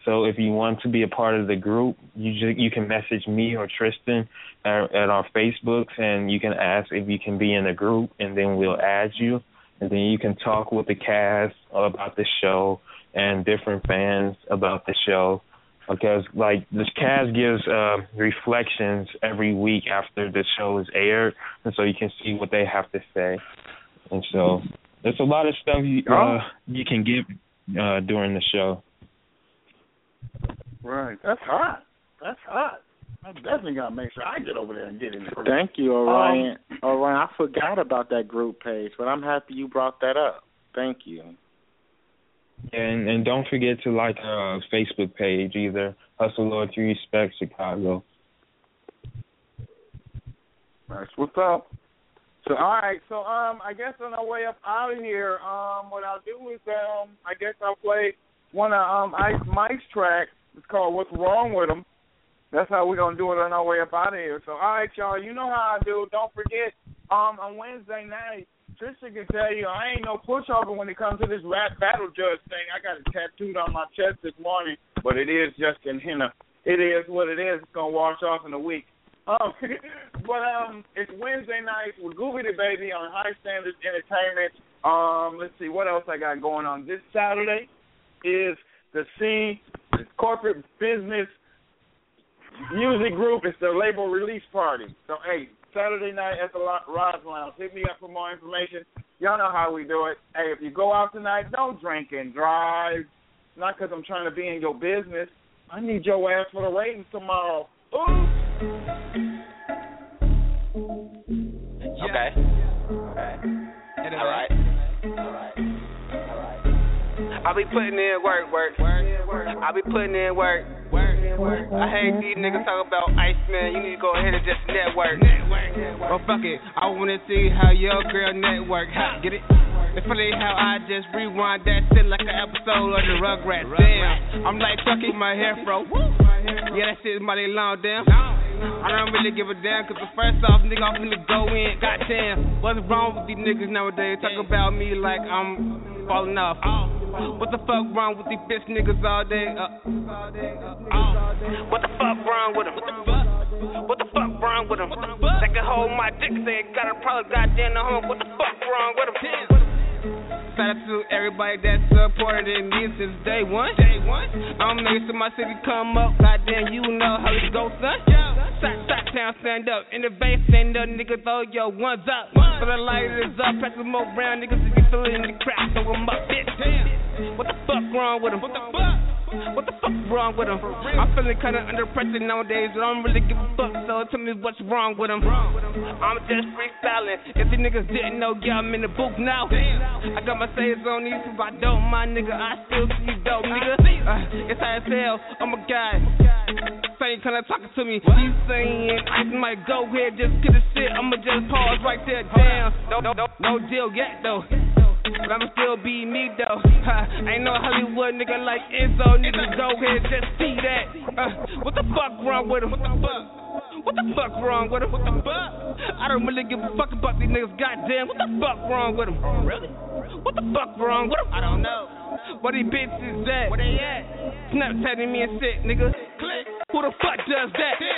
So if you want to be a part of the group, you just, you can message me or Tristan at, at our Facebooks, and you can ask if you can be in the group, and then we'll add you. And then you can talk with the cast about the show and different fans about the show. Because, like, this cast gives uh, reflections every week after the show is aired, and so you can see what they have to say. And so there's a lot of stuff you, uh, you can get uh, during the show. Right. That's hot. That's hot. I definitely got to make sure I get over there and get in the group. Thank you, Orion. Um, Orion, I forgot about that group page, but I'm happy you brought that up. Thank you. And and don't forget to like our Facebook page either. Hustle Loyalty Respect Chicago. That's what's up. So all right, so um I guess on our way up out of here, um what I'll do is um I guess I'll play one of um Ice Mike's tracks. It's called What's Wrong With Him. That's how we're gonna do it on our way up out of here. So all right, y'all, you know how I do. Don't forget, um on Wednesday night, Trisha can tell you I ain't no pushover when it comes to this rap battle judge thing. I got it tattooed on my chest this morning, but it is just in henna. It is what it is. It's gonna wash off in a week. Um, but um, it's Wednesday night with Gooby the Baby on High Standards Entertainment. Um, let's see what else I got going on. This Saturday is the C the Corporate Business Music Group. It's their label release party. So hey. Saturday night at the Roz Lounge. Hit me up for more information. Y'all know how we do it. Hey, if you go out tonight, don't drink and drive. Not because I'm trying to be in your business. I need your ass for the ratings tomorrow. Ooh. Okay. Okay. All right. All right. All right. I'll be putting in work, work. I'll be putting in work. I hate these niggas talk about Iceman. You need to go ahead and just network. Well, fuck it. I wanna see how your girl network. Get it? It's funny how I just rewind that shit like an episode of the Rugrats. Damn, I'm like Chucky, my hair fro. Yeah, that shit is mighty long, damn. I don't really give a damn, cause the first off, nigga, I'm finna go in. Goddamn, what's wrong with these niggas nowadays? Talk about me like I'm falling off. What the fuck wrong with these bitch niggas all day? Uh, what the fuck wrong with them? What the fuck? What the fuck wrong with them? They can hold my dick, say it got a problem, goddamn the home. What the fuck wrong with them? Shout out to everybody that supported me since day one. Day one. I'm making sure my city come up. Goddamn, you know how it goes, son. Shot, shot town, stand up. In the base, stand up, nigga, throw your ones up. So the light is up, pass them more brown niggas if you feeling the crowd, throw them up, bitch. What the fuck wrong with them? What the fuck? What the fuck wrong with them? I'm feeling kinda under pressure nowadays, but I don't really give a fuck, so tell me what's wrong with them. I'm just freestyling. If you niggas didn't know, yeah, I'm in the booth now. I got my sayers on these, if I don't, my nigga, I still see you dope, nigga. Uh, it's how it feels, oh my god. Saying kinda talking to me, you saying I might go ahead, just get the shit, I'ma just pause right there, damn. No, no, no, no deal yet though. But I'ma still be me though. Uh, ain't no Hollywood nigga like Enzo. Niggas go ahead, just see that. Uh, what the fuck wrong with him? What the fuck? What the fuck wrong with him? What the fuck? I don't really give a fuck about these niggas. Goddamn, what the fuck wrong with him? Really? What the fuck wrong with him? I don't know. Where these bitches at? Where they at? Snapchatting me and shit, nigga. Click. Who the fuck does that?